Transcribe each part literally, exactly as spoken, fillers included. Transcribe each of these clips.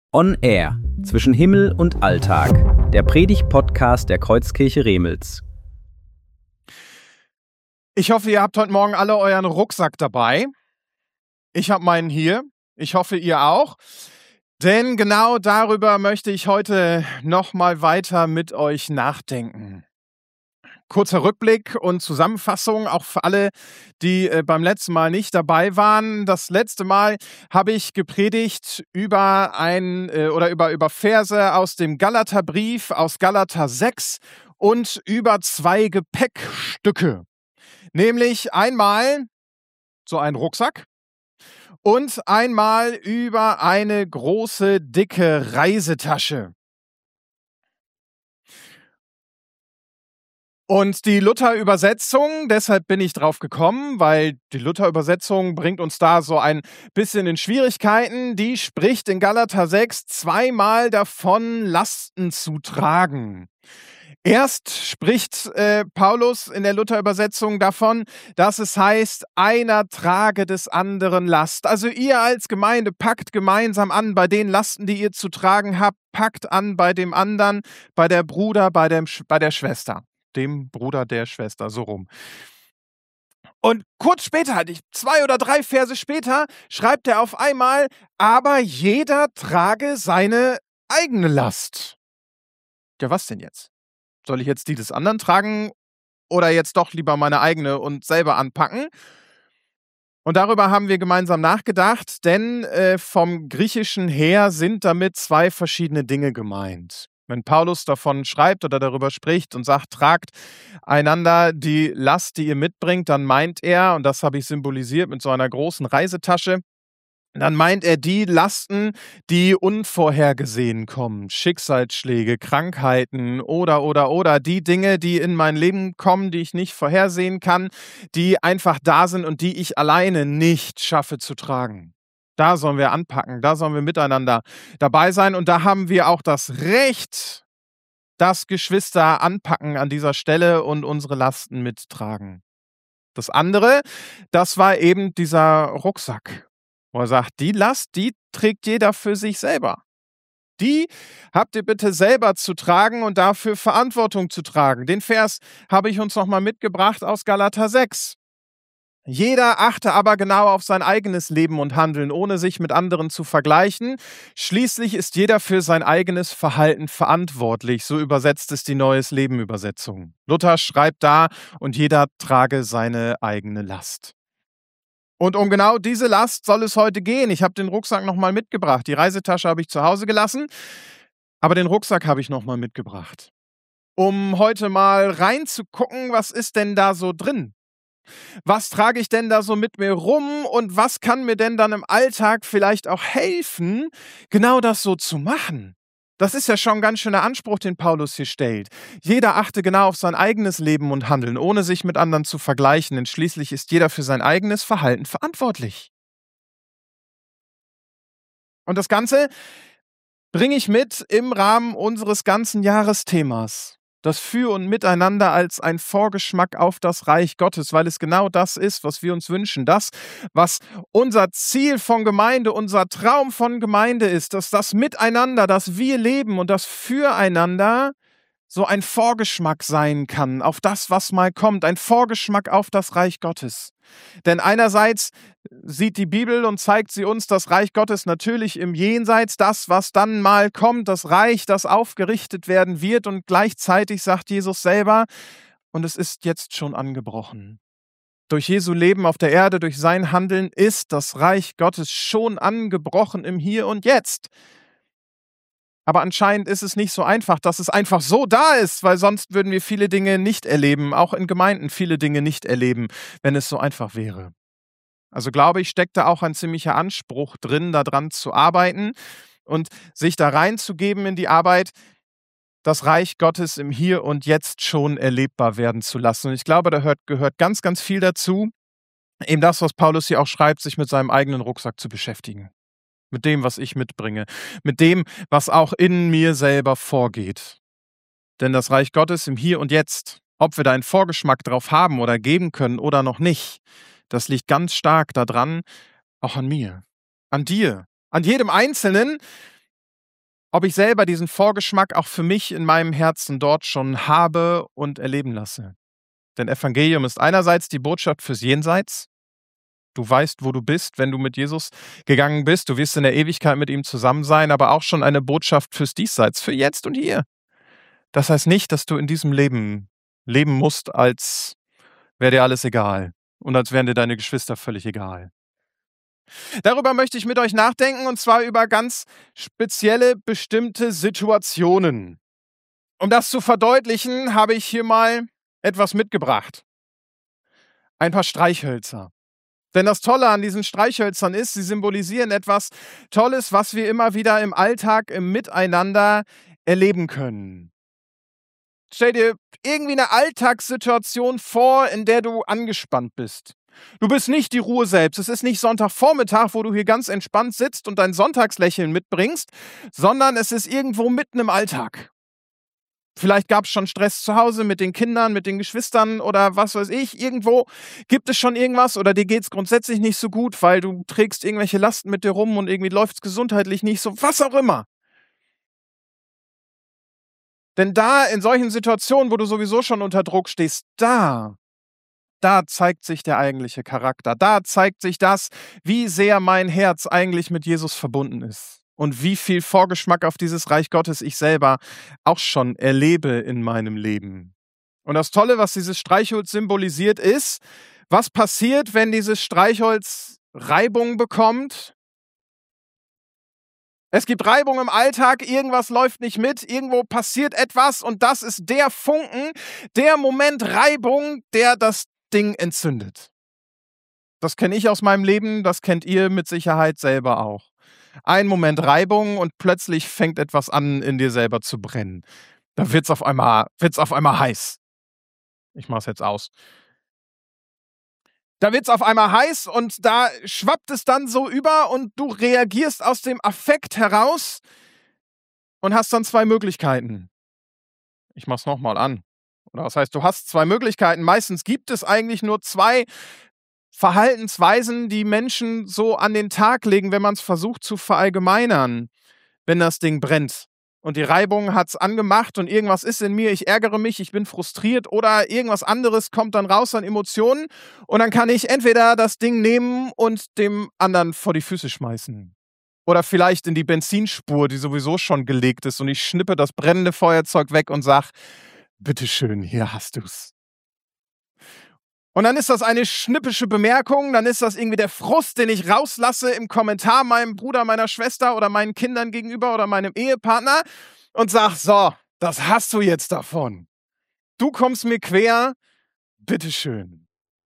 On Air zwischen Himmel und Alltag, der Predigt-Podcast der Kreuzkirche Remels. Ich hoffe, ihr habt heute Morgen alle euren Rucksack dabei. Ich habe meinen hier. Ich hoffe, ihr auch. Denn genau darüber möchte ich heute nochmal weiter mit euch nachdenken. Kurzer Rückblick und Zusammenfassung, auch für alle, die äh, beim letzten Mal nicht dabei waren. Das letzte Mal habe ich gepredigt über ein äh, oder über, über Verse aus dem Galaterbrief, aus Galater sechs und über zwei Gepäckstücke. Nämlich einmal so ein Rucksack und einmal über eine große, dicke Reisetasche. Und die Luther-Übersetzung, deshalb bin ich drauf gekommen, weil die Luther-Übersetzung bringt uns da so ein bisschen in Schwierigkeiten. Die spricht in Galater sechs zweimal davon, Lasten zu tragen. Erst spricht äh, Paulus in der Luther-Übersetzung davon, dass es heißt, einer trage des anderen Last. Also ihr als Gemeinde packt gemeinsam an bei den Lasten, die ihr zu tragen habt, packt an bei dem anderen, bei der Bruder, bei, dem, bei der Schwester. Dem Bruder der Schwester, so rum. Und kurz später, halt ich, zwei oder drei Verse später, schreibt er auf einmal, aber jeder trage seine eigene Last. Ja, was denn jetzt? Soll ich jetzt die des anderen tragen oder jetzt doch lieber meine eigene und selber anpacken? Und darüber haben wir gemeinsam nachgedacht, denn äh, vom Griechischen her sind damit zwei verschiedene Dinge gemeint. Wenn Paulus davon schreibt oder darüber spricht und sagt, tragt einander die Last, die ihr mitbringt, dann meint er, und das habe ich symbolisiert mit so einer großen Reisetasche, dann meint er die Lasten, die unvorhergesehen kommen. Schicksalsschläge, Krankheiten oder, oder, oder. Die Dinge, die in mein Leben kommen, die ich nicht vorhersehen kann, die einfach da sind und die ich alleine nicht schaffe zu tragen. Da sollen wir anpacken, da sollen wir miteinander dabei sein. Und da haben wir auch das Recht, dass Geschwister anpacken an dieser Stelle und unsere Lasten mittragen. Das andere, das war eben dieser Rucksack, wo er sagt, die Last, die trägt jeder für sich selber. Die habt ihr bitte selber zu tragen und dafür Verantwortung zu tragen. Den Vers habe ich uns nochmal mitgebracht aus Galater sechs. Jeder achte aber genau auf sein eigenes Leben und Handeln, ohne sich mit anderen zu vergleichen. Schließlich ist jeder für sein eigenes Verhalten verantwortlich. So übersetzt es die Neues Leben Übersetzung. Luther schreibt da, und jeder trage seine eigene Last. Und um genau diese Last soll es heute gehen. Ich habe den Rucksack nochmal mitgebracht. Die Reisetasche habe ich zu Hause gelassen, aber den Rucksack habe ich nochmal mitgebracht. Um heute mal reinzugucken, was ist denn da so drin? Was trage ich denn da so mit mir rum und was kann mir denn dann im Alltag vielleicht auch helfen, genau das so zu machen? Das ist ja schon ein ganz schöner Anspruch, den Paulus hier stellt. Jeder achte genau auf sein eigenes Leben und Handeln, ohne sich mit anderen zu vergleichen, denn schließlich ist jeder für sein eigenes Verhalten verantwortlich. Und das Ganze bringe ich mit im Rahmen unseres ganzen Jahresthemas. Das Für und Miteinander als ein Vorgeschmack auf das Reich Gottes, weil es genau das ist, was wir uns wünschen. Das, was unser Ziel von Gemeinde, unser Traum von Gemeinde ist, dass das Miteinander, das wir leben und das Füreinander so ein Vorgeschmack sein kann auf das, was mal kommt, ein Vorgeschmack auf das Reich Gottes. Denn einerseits sieht die Bibel und zeigt sie uns das Reich Gottes natürlich im Jenseits, das, was dann mal kommt, das Reich, das aufgerichtet werden wird, und gleichzeitig sagt Jesus selber, und es ist jetzt schon angebrochen. Durch Jesu Leben auf der Erde, durch sein Handeln ist das Reich Gottes schon angebrochen im Hier und Jetzt. Aber anscheinend ist es nicht so einfach, dass es einfach so da ist, weil sonst würden wir viele Dinge nicht erleben, auch in Gemeinden viele Dinge nicht erleben, wenn es so einfach wäre. Also glaube ich, steckt da auch ein ziemlicher Anspruch drin, daran zu arbeiten und sich da reinzugeben in die Arbeit, das Reich Gottes im Hier und Jetzt schon erlebbar werden zu lassen. Und ich glaube, da hört, gehört ganz, ganz viel dazu, eben das, was Paulus hier auch schreibt, sich mit seinem eigenen Rucksack zu beschäftigen. Mit dem, was ich mitbringe. Mit dem, was auch in mir selber vorgeht. Denn das Reich Gottes im Hier und Jetzt, ob wir da einen Vorgeschmack drauf haben oder geben können oder noch nicht, das liegt ganz stark daran, auch an mir, an dir, an jedem Einzelnen, ob ich selber diesen Vorgeschmack auch für mich in meinem Herzen dort schon habe und erleben lasse. Denn Evangelium ist einerseits die Botschaft fürs Jenseits. Du weißt, wo du bist, wenn du mit Jesus gegangen bist. Du wirst in der Ewigkeit mit ihm zusammen sein, aber auch schon eine Botschaft fürs Diesseits, für jetzt und hier. Das heißt nicht, dass du in diesem Leben leben musst, als wäre dir alles egal und als wären dir deine Geschwister völlig egal. Darüber möchte ich mit euch nachdenken, und zwar über ganz spezielle, bestimmte Situationen. Um das zu verdeutlichen, habe ich hier mal etwas mitgebracht. Ein paar Streichhölzer. Denn das Tolle an diesen Streichhölzern ist, sie symbolisieren etwas Tolles, was wir immer wieder im Alltag, im Miteinander erleben können. Stell dir irgendwie eine Alltagssituation vor, in der du angespannt bist. Du bist nicht die Ruhe selbst. Es ist nicht Sonntagvormittag, wo du hier ganz entspannt sitzt und dein Sonntagslächeln mitbringst, sondern es ist irgendwo mitten im Alltag. Vielleicht gab es schon Stress zu Hause mit den Kindern, mit den Geschwistern oder was weiß ich. Irgendwo gibt es schon irgendwas oder dir geht es grundsätzlich nicht so gut, weil du trägst irgendwelche Lasten mit dir rum und irgendwie läuft es gesundheitlich nicht so, was auch immer. Denn da, in solchen Situationen, wo du sowieso schon unter Druck stehst, da, da zeigt sich der eigentliche Charakter. Da zeigt sich das, wie sehr mein Herz eigentlich mit Jesus verbunden ist. Und wie viel Vorgeschmack auf dieses Reich Gottes ich selber auch schon erlebe in meinem Leben. Und das Tolle, was dieses Streichholz symbolisiert, ist, was passiert, wenn dieses Streichholz Reibung bekommt? Es gibt Reibung im Alltag, irgendwas läuft nicht mit, irgendwo passiert etwas und das ist der Funken, der Moment Reibung, der das Ding entzündet. Das kenne ich aus meinem Leben, das kennt ihr mit Sicherheit selber auch. Ein Moment Reibung und plötzlich fängt etwas an, in dir selber zu brennen. Da wird's auf einmal, wird's auf einmal heiß. Ich mach's jetzt aus. Da wird's auf einmal heiß und da schwappt es dann so über und du reagierst aus dem Affekt heraus und hast dann zwei Möglichkeiten. Ich mach's nochmal an. Oder was heißt, du hast zwei Möglichkeiten. Meistens gibt es eigentlich nur zwei Verhaltensweisen, die Menschen so an den Tag legen, wenn man es versucht zu verallgemeinern, wenn das Ding brennt. Und die Reibung hat's angemacht und irgendwas ist in mir, ich ärgere mich, ich bin frustriert oder irgendwas anderes kommt dann raus an Emotionen und dann kann ich entweder das Ding nehmen und dem anderen vor die Füße schmeißen. Oder vielleicht in die Benzinspur, die sowieso schon gelegt ist und ich schnippe das brennende Feuerzeug weg und sag, bitteschön, hier hast du's. Und dann ist das eine schnippische Bemerkung, dann ist das irgendwie der Frust, den ich rauslasse im Kommentar meinem Bruder, meiner Schwester oder meinen Kindern gegenüber oder meinem Ehepartner und sag, so, das hast du jetzt davon. Du kommst mir quer, bitteschön.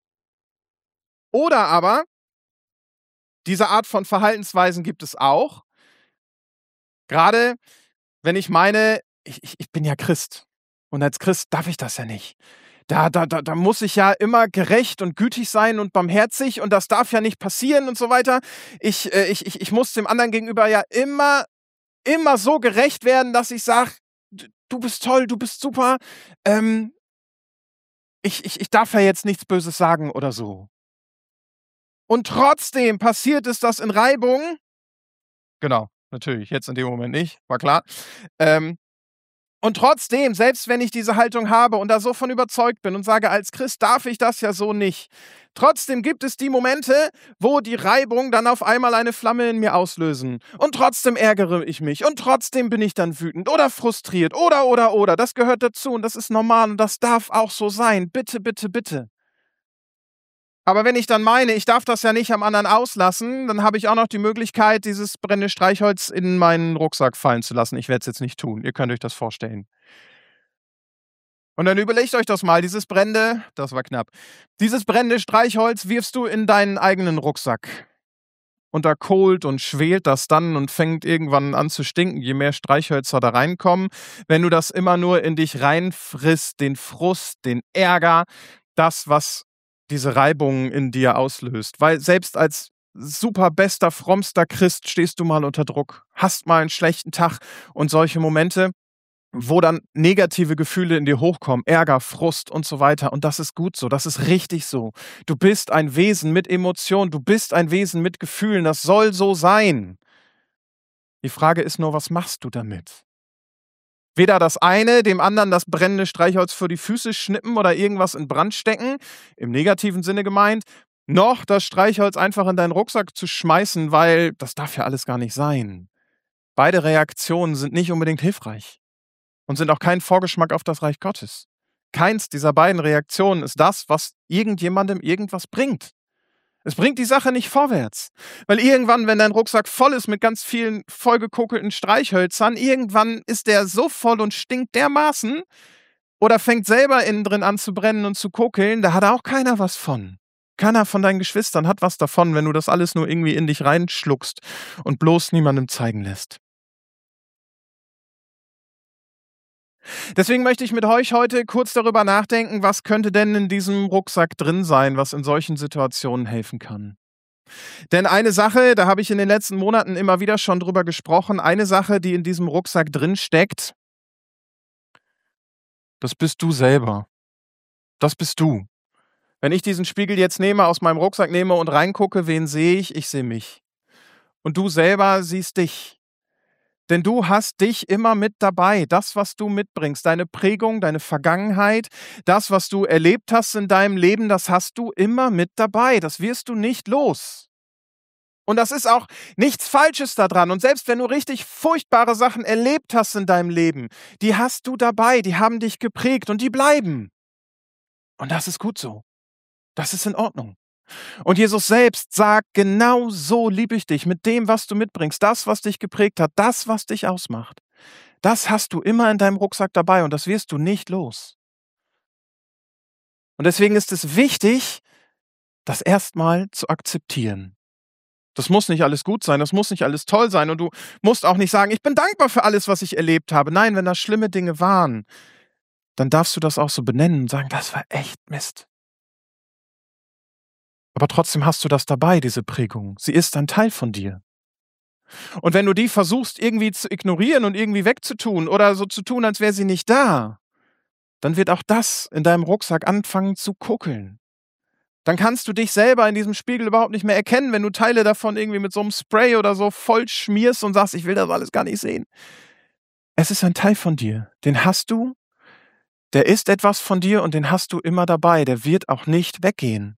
Oder aber, diese Art von Verhaltensweisen gibt es auch, gerade wenn ich meine, ich, ich, ich bin ja Christ und als Christ darf ich das ja nicht. Da, da, da, da muss ich ja immer gerecht und gütig sein und barmherzig und das darf ja nicht passieren und so weiter. Ich, äh, ich, ich, ich muss dem anderen gegenüber ja immer, immer so gerecht werden, dass ich sage, du bist toll, du bist super. Ähm, ich, ich, ich darf ja jetzt nichts Böses sagen oder so. Und trotzdem passiert es, dass in Reibung, genau, natürlich, jetzt in dem Moment nicht, war klar, ähm, und trotzdem, selbst wenn ich diese Haltung habe und da so von überzeugt bin und sage, als Christ darf ich das ja so nicht, trotzdem gibt es die Momente, wo die Reibung dann auf einmal eine Flamme in mir auslösen. Und trotzdem ärgere ich mich und trotzdem bin ich dann wütend oder frustriert oder, oder, oder. Das gehört dazu und das ist normal und das darf auch so sein. Bitte, bitte, bitte. Aber wenn ich dann meine, ich darf das ja nicht am anderen auslassen, dann habe ich auch noch die Möglichkeit, dieses brennende Streichholz in meinen Rucksack fallen zu lassen. Ich werde es jetzt nicht tun. Ihr könnt euch das vorstellen. Und dann überlegt euch das mal, dieses brennende, das war knapp, dieses brennende Streichholz wirfst du in deinen eigenen Rucksack. Und da kohlt und schwelt das dann und fängt irgendwann an zu stinken, je mehr Streichhölzer da reinkommen. Wenn du das immer nur in dich reinfrisst, den Frust, den Ärger, das, was diese Reibung in dir auslöst. Weil selbst als super bester, frommster Christ stehst du mal unter Druck, hast mal einen schlechten Tag und solche Momente, wo dann negative Gefühle in dir hochkommen, Ärger, Frust und so weiter. Und das ist gut so, das ist richtig so. Du bist ein Wesen mit Emotionen, du bist ein Wesen mit Gefühlen, das soll so sein. Die Frage ist nur, was machst du damit? Weder das eine, dem anderen das brennende Streichholz vor die Füße schnippen oder irgendwas in Brand stecken, im negativen Sinne gemeint, noch das Streichholz einfach in deinen Rucksack zu schmeißen, weil das darf ja alles gar nicht sein. Beide Reaktionen sind nicht unbedingt hilfreich und sind auch kein Vorgeschmack auf das Reich Gottes. Keins dieser beiden Reaktionen ist das, was irgendjemandem irgendwas bringt. Es bringt die Sache nicht vorwärts. Weil irgendwann, wenn dein Rucksack voll ist mit ganz vielen vollgekokelten Streichhölzern, irgendwann ist der so voll und stinkt dermaßen oder fängt selber innen drin an zu brennen und zu kokeln, da hat auch keiner was von. Keiner von deinen Geschwistern hat was davon, wenn du das alles nur irgendwie in dich reinschluckst und bloß niemandem zeigen lässt. Deswegen möchte ich mit euch heute kurz darüber nachdenken, was könnte denn in diesem Rucksack drin sein, was in solchen Situationen helfen kann. Denn eine Sache, da habe ich in den letzten Monaten immer wieder schon drüber gesprochen, eine Sache, die in diesem Rucksack drin steckt, das bist du selber. Das bist du. Wenn ich diesen Spiegel jetzt nehme, aus meinem Rucksack nehme und reingucke, wen sehe ich? Ich sehe mich. Und du selber siehst dich. Denn du hast dich immer mit dabei. Das, was du mitbringst, deine Prägung, deine Vergangenheit, das, was du erlebt hast in deinem Leben, das hast du immer mit dabei. Das wirst du nicht los. Und das ist auch nichts Falsches daran. Und selbst wenn du richtig furchtbare Sachen erlebt hast in deinem Leben, die hast du dabei, die haben dich geprägt und die bleiben. Und das ist gut so. Das ist in Ordnung. Und Jesus selbst sagt, genau so liebe ich dich, mit dem, was du mitbringst, das, was dich geprägt hat, das, was dich ausmacht. Das hast du immer in deinem Rucksack dabei und das wirst du nicht los. Und deswegen ist es wichtig, das erstmal zu akzeptieren. Das muss nicht alles gut sein, das muss nicht alles toll sein und du musst auch nicht sagen, ich bin dankbar für alles, was ich erlebt habe. Nein, wenn das schlimme Dinge waren, dann darfst du das auch so benennen und sagen, das war echt Mist. Aber trotzdem hast du das dabei, diese Prägung. Sie ist ein Teil von dir. Und wenn du die versuchst irgendwie zu ignorieren und irgendwie wegzutun oder so zu tun, als wäre sie nicht da, dann wird auch das in deinem Rucksack anfangen zu kuckeln. Dann kannst du dich selber in diesem Spiegel überhaupt nicht mehr erkennen, wenn du Teile davon irgendwie mit so einem Spray oder so voll schmierst und sagst, ich will das alles gar nicht sehen. Es ist ein Teil von dir. Den hast du, der ist etwas von dir und den hast du immer dabei. Der wird auch nicht weggehen.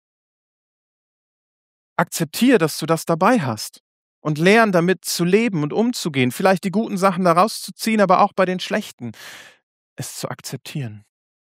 Akzeptiere, dass du das dabei hast und lern damit zu leben und umzugehen. Vielleicht die guten Sachen daraus zu ziehen, aber auch bei den schlechten. Es zu akzeptieren.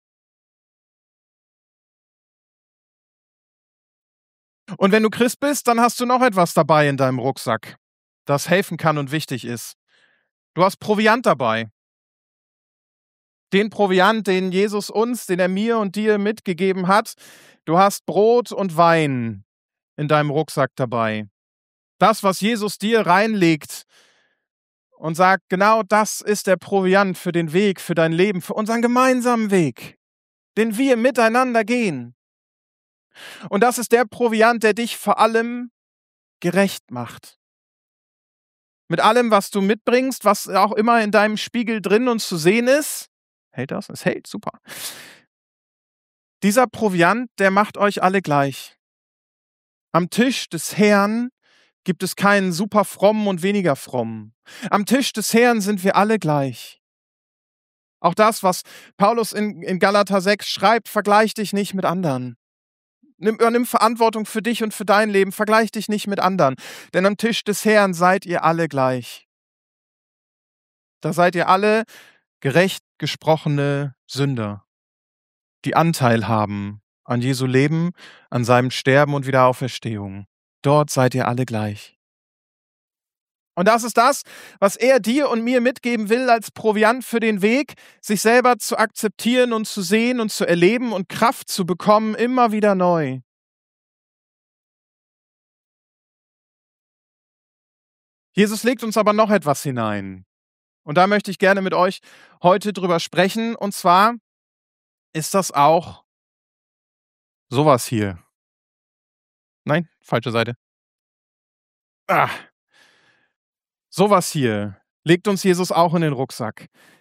Und wenn du Christ bist, dann hast du noch etwas dabei in deinem Rucksack, das helfen kann und wichtig ist. Du hast Proviant dabei. Den Proviant, den Jesus uns, den er mir und dir mitgegeben hat. Du hast Brot und Wein in deinem Rucksack dabei. Das, was Jesus dir reinlegt und sagt, genau das ist der Proviant für den Weg, für dein Leben, für unseren gemeinsamen Weg, den wir miteinander gehen. Und das ist der Proviant, der dich vor allem gerecht macht. Mit allem, was du mitbringst, was auch immer in deinem Spiegel drin und zu sehen ist. Hält das? Es hält, super. Dieser Proviant, der macht euch alle gleich. Am Tisch des Herrn gibt es keinen super frommen und weniger frommen. Am Tisch des Herrn sind wir alle gleich. Auch das, was Paulus in, in Galater sechs schreibt, vergleich dich nicht mit anderen. Nimm, übernimm Verantwortung für dich und für dein Leben, vergleich dich nicht mit anderen. Denn am Tisch des Herrn seid ihr alle gleich. Da seid ihr alle gerecht gesprochene Sünder, die Anteil haben an Jesu Leben, an seinem Sterben und Wiederauferstehung. Dort seid ihr alle gleich. Und das ist das, was er dir und mir mitgeben will als Proviant für den Weg, sich selber zu akzeptieren und zu sehen und zu erleben und Kraft zu bekommen, immer wieder neu. Jesus legt uns aber noch etwas hinein. Und da möchte ich gerne mit euch heute drüber sprechen. Und zwar ist das auch sowas hier. Nein, falsche Seite. Ah. Sowas hier legt uns Jesus auch in den Rucksack.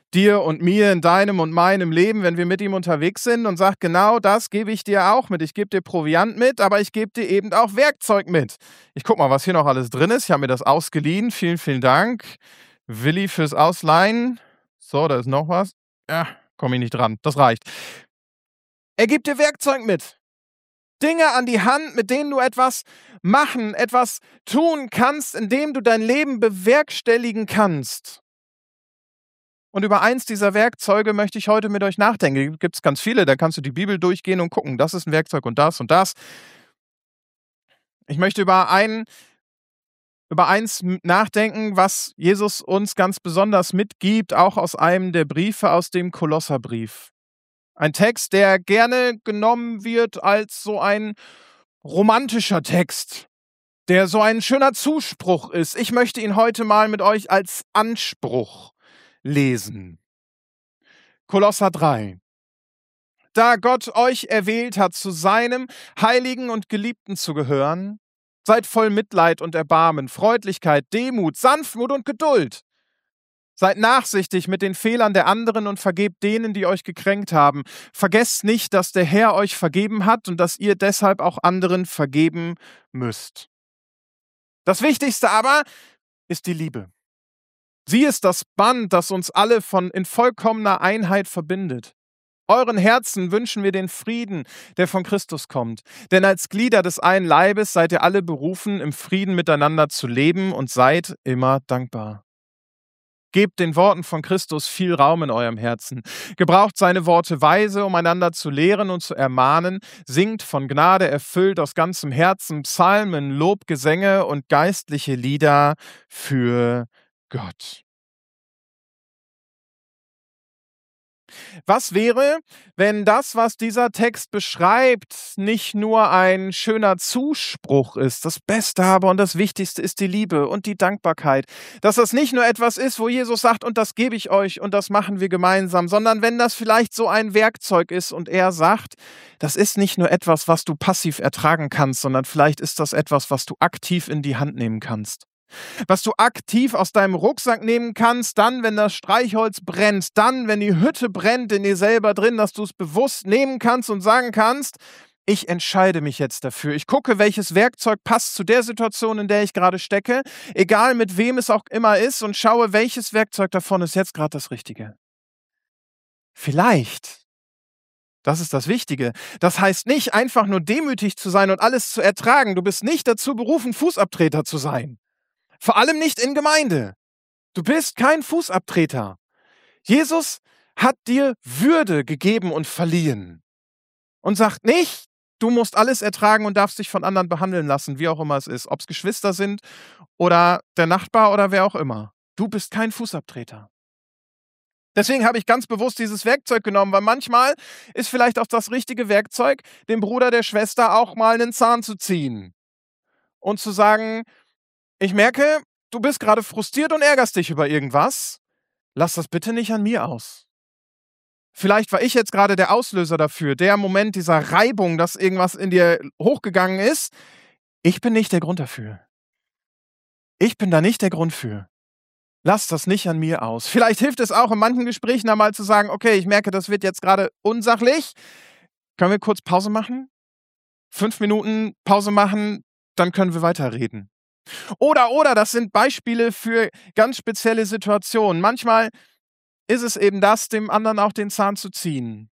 dir und mir in deinem und meinem Leben, wenn wir mit ihm unterwegs sind und sagt, genau das gebe ich dir auch mit. Ich gebe dir Proviant mit, aber ich gebe dir eben auch Werkzeug mit. Ich guck mal, was hier noch alles drin ist. Ich habe mir das ausgeliehen. Vielen, vielen Dank, Willi, fürs Ausleihen. So, da ist noch was. Ja, komme ich nicht dran. Das reicht. Er gibt dir Werkzeug mit. Dinge an die Hand, mit denen du etwas machen, etwas tun kannst, indem du dein Leben bewerkstelligen kannst. Und über eins dieser Werkzeuge möchte ich heute mit euch nachdenken. Gibt es ganz viele, da kannst du die Bibel durchgehen und gucken, das ist ein Werkzeug und das und das. Ich möchte über ein, über eins nachdenken, was Jesus uns ganz besonders mitgibt, auch aus einem der Briefe aus dem Kolosserbrief. Ein Text, der gerne genommen wird als so ein romantischer Text, der so ein schöner Zuspruch ist. Ich möchte ihn heute mal mit euch als Anspruch lesen. Kolosser drei. Da Gott euch erwählt hat, zu seinem Heiligen und Geliebten zu gehören, seid voll Mitleid und Erbarmen, Freundlichkeit, Demut, Sanftmut und Geduld. Seid nachsichtig mit den Fehlern der anderen und vergebt denen, die euch gekränkt haben. Vergesst nicht, dass der Herr euch vergeben hat und dass ihr deshalb auch anderen vergeben müsst. Das Wichtigste aber ist die Liebe. Sie ist das Band, das uns alle von in vollkommener Einheit verbindet. Euren Herzen wünschen wir den Frieden, der von Christus kommt. Denn als Glieder des einen Leibes seid ihr alle berufen, im Frieden miteinander zu leben und seid immer dankbar. Gebt den Worten von Christus viel Raum in eurem Herzen. Gebraucht seine Worte weise, um einander zu lehren und zu ermahnen. Singt von Gnade erfüllt aus ganzem Herzen Psalmen, Lobgesänge und geistliche Lieder für Gott. Was wäre, wenn das, was dieser Text beschreibt, nicht nur ein schöner Zuspruch ist? Das Beste aber und das Wichtigste ist die Liebe und die Dankbarkeit. Dass das nicht nur etwas ist, wo Jesus sagt, und das gebe ich euch und das machen wir gemeinsam, sondern wenn das vielleicht so ein Werkzeug ist und er sagt, das ist nicht nur etwas, was du passiv ertragen kannst, sondern vielleicht ist das etwas, was du aktiv in die Hand nehmen kannst. Was du aktiv aus deinem Rucksack nehmen kannst, dann, wenn das Streichholz brennt, dann, wenn die Hütte brennt in dir selber drin, dass du es bewusst nehmen kannst und sagen kannst, ich entscheide mich jetzt dafür. Ich gucke, welches Werkzeug passt zu der Situation, in der ich gerade stecke, egal mit wem es auch immer ist, und schaue, welches Werkzeug davon ist jetzt gerade das Richtige. Vielleicht. Das ist das Wichtige. Das heißt nicht, einfach nur demütig zu sein und alles zu ertragen. Du bist nicht dazu berufen, Fußabtreter zu sein. Vor allem nicht in Gemeinde. Du bist kein Fußabtreter. Jesus hat dir Würde gegeben und verliehen. Und sagt nicht, du musst alles ertragen und darfst dich von anderen behandeln lassen, wie auch immer es ist. Ob es Geschwister sind oder der Nachbar oder wer auch immer. Du bist kein Fußabtreter. Deswegen habe ich ganz bewusst dieses Werkzeug genommen, weil manchmal ist vielleicht auch das richtige Werkzeug, dem Bruder, der Schwester auch mal einen Zahn zu ziehen. Und zu sagen, ich merke, du bist gerade frustriert und ärgerst dich über irgendwas. Lass das bitte nicht an mir aus. Vielleicht war ich jetzt gerade der Auslöser dafür, der Moment dieser Reibung, dass irgendwas in dir hochgegangen ist. Ich bin nicht der Grund dafür. Ich bin da nicht der Grund für. Lass das nicht an mir aus. Vielleicht hilft es auch in manchen Gesprächen einmal zu sagen, okay, ich merke, das wird jetzt gerade unsachlich. Können wir kurz Pause machen? Fünf Minuten Pause machen, dann können wir weiterreden. Oder, oder, das sind Beispiele für ganz spezielle Situationen. Manchmal ist es eben das, dem anderen auch den Zahn zu ziehen.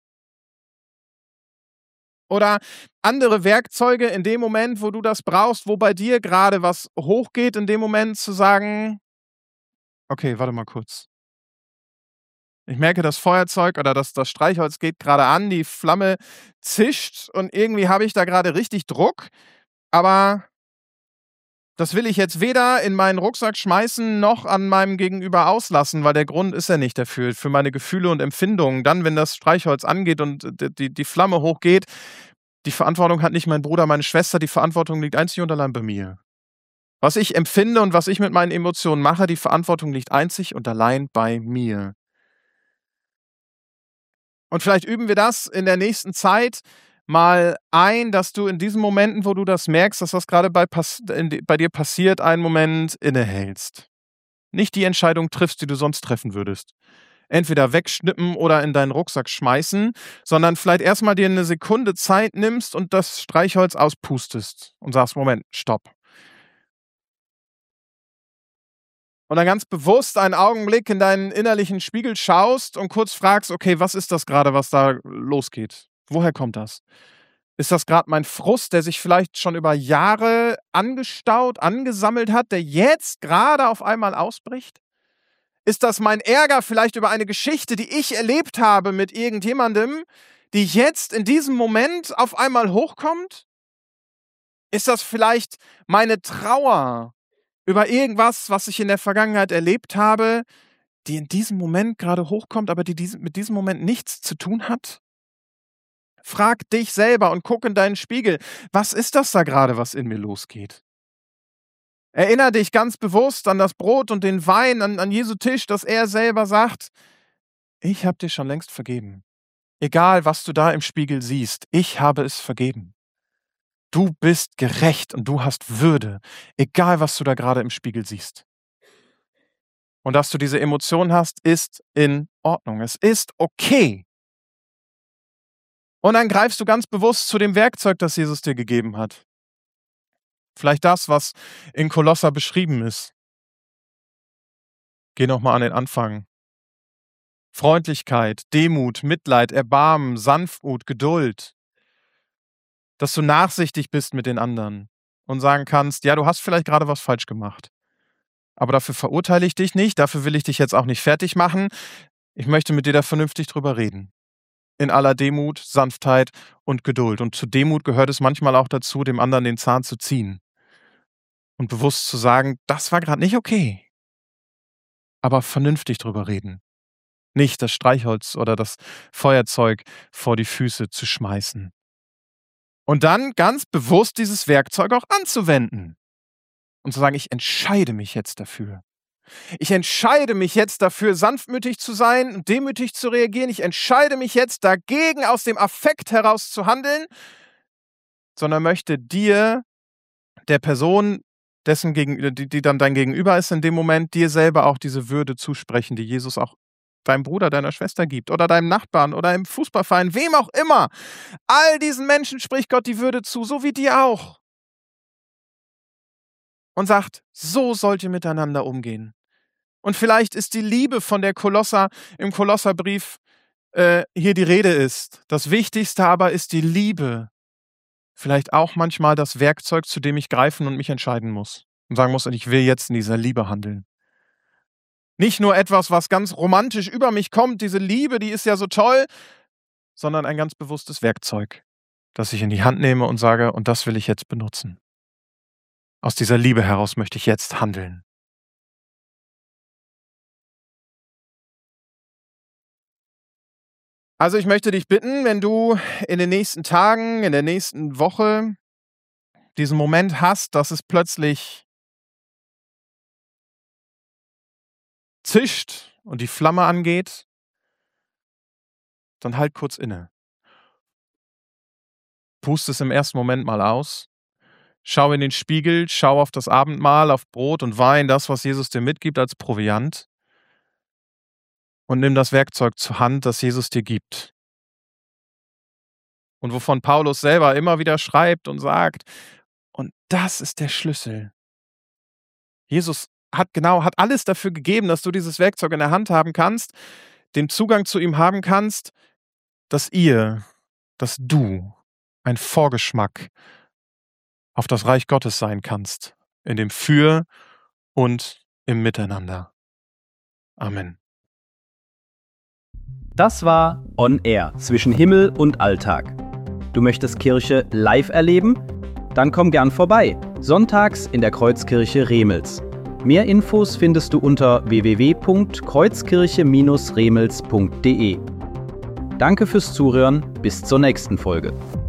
Oder andere Werkzeuge in dem Moment, wo du das brauchst, wo bei dir gerade was hochgeht, in dem Moment zu sagen, okay, warte mal kurz. Ich merke, das Feuerzeug oder das, das Streichholz geht gerade an, die Flamme zischt und irgendwie habe ich da gerade richtig Druck, aber das will ich jetzt weder in meinen Rucksack schmeißen, noch an meinem Gegenüber auslassen, weil der Grund ist ja nicht dafür, für meine Gefühle und Empfindungen. Dann, wenn das Streichholz angeht und die, die Flamme hochgeht, die Verantwortung hat nicht mein Bruder, meine Schwester, die Verantwortung liegt einzig und allein bei mir. Was ich empfinde und was ich mit meinen Emotionen mache, die Verantwortung liegt einzig und allein bei mir. Und vielleicht üben wir das in der nächsten Zeit mal ein, dass du in diesen Momenten, wo du das merkst, dass das gerade bei, bei dir passiert, einen Moment innehältst. Nicht die Entscheidung triffst, die du sonst treffen würdest. entweder wegschnippen oder in deinen Rucksack schmeißen, sondern vielleicht erstmal dir eine Sekunde Zeit nimmst und das Streichholz auspustest und sagst, Moment, stopp. Und dann ganz bewusst einen Augenblick in deinen innerlichen Spiegel schaust und kurz fragst, okay, was ist das gerade, was da losgeht? Woher kommt das? Ist das gerade mein Frust, der sich vielleicht schon über Jahre angestaut, angesammelt hat, der jetzt gerade auf einmal ausbricht? Ist das mein Ärger vielleicht über eine Geschichte, die ich erlebt habe mit irgendjemandem, die jetzt in diesem Moment auf einmal hochkommt? Ist das vielleicht meine Trauer über irgendwas, was ich in der Vergangenheit erlebt habe, die in diesem Moment gerade hochkommt, aber die mit diesem Moment nichts zu tun hat? Frag dich selber und guck in deinen Spiegel. Was ist das da gerade, was in mir losgeht? Erinnere dich ganz bewusst an das Brot und den Wein, an, an Jesu Tisch, dass er selber sagt, ich habe dir schon längst vergeben. Egal, was du da im Spiegel siehst, ich habe es vergeben. Du bist gerecht und du hast Würde, egal, was du da gerade im Spiegel siehst. Und dass du diese Emotion hast, ist in Ordnung. Es ist okay. Und dann greifst du ganz bewusst zu dem Werkzeug, das Jesus dir gegeben hat. Vielleicht das, was in Kolosser beschrieben ist. Geh nochmal an den Anfang. Freundlichkeit, Demut, Mitleid, Erbarmen, Sanftmut, Geduld. Dass du nachsichtig bist mit den anderen und sagen kannst, ja, du hast vielleicht gerade was falsch gemacht. Aber dafür verurteile ich dich nicht, dafür will ich dich jetzt auch nicht fertig machen. Ich möchte mit dir da vernünftig drüber reden. In aller Demut, Sanftheit und Geduld. Und zu Demut gehört es manchmal auch dazu, dem anderen den Zahn zu ziehen. Und bewusst zu sagen, das war gerade nicht okay. Aber vernünftig drüber reden. Nicht das Streichholz oder das Feuerzeug vor die Füße zu schmeißen. Und dann ganz bewusst dieses Werkzeug auch anzuwenden. Und zu sagen, ich entscheide mich jetzt dafür. Ich entscheide mich jetzt dafür, sanftmütig zu sein und demütig zu reagieren. Ich entscheide mich jetzt dagegen, aus dem Affekt heraus zu handeln, sondern möchte dir, der Person, dessen gegen, die, die dann dein Gegenüber ist in dem Moment, dir selber auch diese Würde zusprechen, die Jesus auch deinem Bruder, deiner Schwester gibt oder deinem Nachbarn oder im Fußballverein, wem auch immer. All diesen Menschen spricht Gott die Würde zu, so wie dir auch. Und sagt, so sollt ihr miteinander umgehen. Und vielleicht ist die Liebe, von der Kolosser im Kolosserbrief äh, hier die Rede ist. Das Wichtigste aber ist die Liebe. Vielleicht auch manchmal das Werkzeug, zu dem ich greifen und mich entscheiden muss. Und sagen muss, ich will jetzt in dieser Liebe handeln. Nicht nur etwas, was ganz romantisch über mich kommt, diese Liebe, die ist ja so toll, sondern ein ganz bewusstes Werkzeug, das ich in die Hand nehme und sage, und das will ich jetzt benutzen. Aus dieser Liebe heraus möchte ich jetzt handeln. Also ich möchte dich bitten, wenn du in den nächsten Tagen, in der nächsten Woche diesen Moment hast, dass es plötzlich zischt und die Flamme angeht, dann halt kurz inne. Pust es im ersten Moment mal aus. Schau in den Spiegel, schau auf das Abendmahl, auf Brot und Wein, das, was Jesus dir mitgibt als Proviant. Und nimm das Werkzeug zur Hand, das Jesus dir gibt. Und wovon Paulus selber immer wieder schreibt und sagt, und das ist der Schlüssel. Jesus hat genau, hat alles dafür gegeben, dass du dieses Werkzeug in der Hand haben kannst, den Zugang zu ihm haben kannst, dass ihr, dass du ein Vorgeschmack auf das Reich Gottes sein kannst, in dem Für und im Miteinander. Amen. Das war On Air zwischen Himmel und Alltag. Du möchtest Kirche live erleben? Dann komm gern vorbei, sonntags in der Kreuzkirche Remels. Mehr Infos findest du unter w w w punkt kreuzkirche Bindestrich remels punkt de. Danke fürs Zuhören, bis zur nächsten Folge.